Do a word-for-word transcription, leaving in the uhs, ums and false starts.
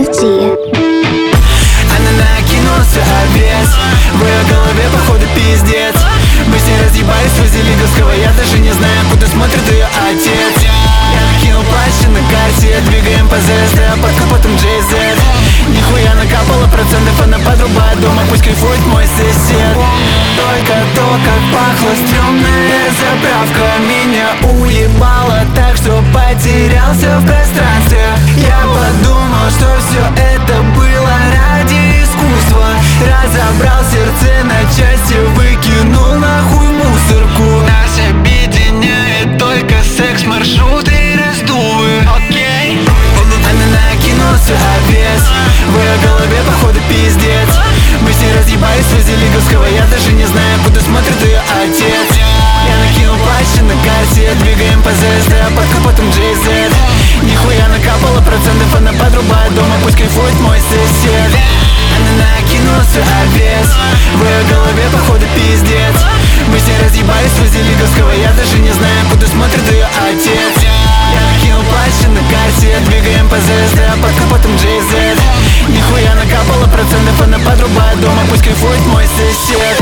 Beauty. Она накинула свой обвес, в ее голове походу пиздец. Мы с ней разъебались возле Лиговского, я даже не знаю, куда смотрит ее отец. Я накинул плащ на карте, двигаем по ЗСД, а под капотом джей зет. Нихуя накапало процентов, она подрубает дома, пусть кайфует мой сосед. Только то, как пахла стрёмная заправка, меня уебало так, что потерялся в пространстве. Я подумал, что все это было ради искусства. Разобрал сердце на части, выкинул нахуй мусорку. Нас объединяет только секс, маршруты и раздувы. Окей. Она накинула свой обвес, в ее голове походу пиздец. Мы с ней разъебались возле Лиговского, я даже не знаю, куда смотрит ее отец. Я накинул плащ на карте, двигаем по ЗСД, а под капотом джей зет. Нихуя накапало процентов, она подрубает дома, пусть кайфует мой сосед. Она накинула свой обвес, в ее голове походу пиздец. Мы с ней разъебались возле Лиговского, я даже не знаю, куда смотрит ее отец. Я накинул плащ на карте, двигаем по ЗСД, а под капотом джей зет. Нихуя накапало процентов, она подрубает дома, пусть кайфует мой сосед.